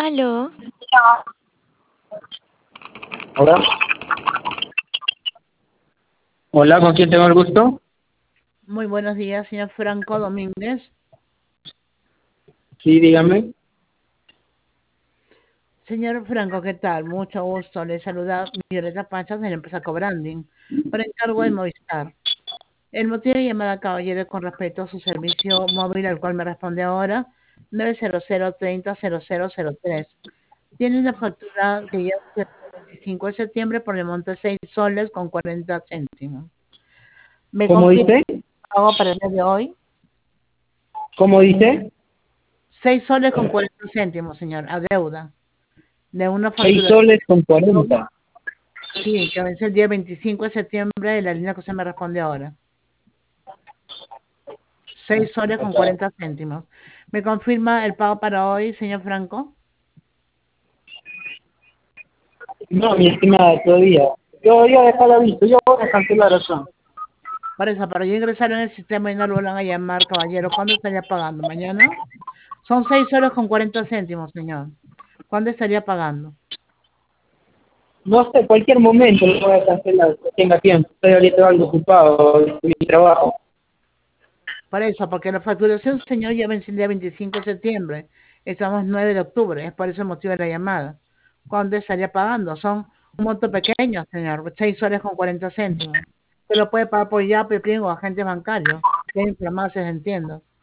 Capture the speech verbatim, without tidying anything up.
Aló, Hola. Hola, ¿con quién tengo el gusto? Muy buenos días, señor Franco Domínguez. Sí, dígame. Señor Franco, ¿qué tal? Mucho gusto. Le saluda Violeta Pachas de la empresa Cobranding por encargo de Movistar. El motivo de llamada, caballero, es con respecto a su servicio móvil al cual me responde ahora, nueve cero cero treinta cero cero cero tres. Tiene una factura que ya es el veinticinco de septiembre por el monto de seis soles con cuarenta céntimos. ¿Me ¿Cómo confirma dice? el pago para el día de hoy? ¿Cómo dice? Seis soles con cuarenta céntimos, señor, a deuda de una Seis factura. soles con cuarenta. Sí, que vence el día veinticinco de septiembre de la línea que usted me responde ahora. Seis soles con cuarenta céntimos. ¿Me confirma el pago para hoy, señor Franco? No, mi estimada, todavía. Yo voy a dejar aviso, yo voy a cancelar acá. Por eso, para yo ingresar en el sistema y no lo vuelvan a llamar, caballero, ¿cuándo estaría pagando? ¿Mañana? Son seis soles con cuarenta céntimos, señor. ¿Cuándo estaría pagando? No sé, cualquier momento lo voy a cancelar, que tenga tiempo. Estoy ahorita algo ocupado de mi trabajo. Por eso, porque la facturación, señor, ya vence el día veinticinco de septiembre. Estamos nueve de octubre, es por ese motivo de la llamada. ¿Cuándo estaría pagando? Son un monto pequeño, señor, seis soles con cuarenta céntimos. Se lo puede pagar por Yape, Pling o agente bancario. Tienen farmacias, entiendo.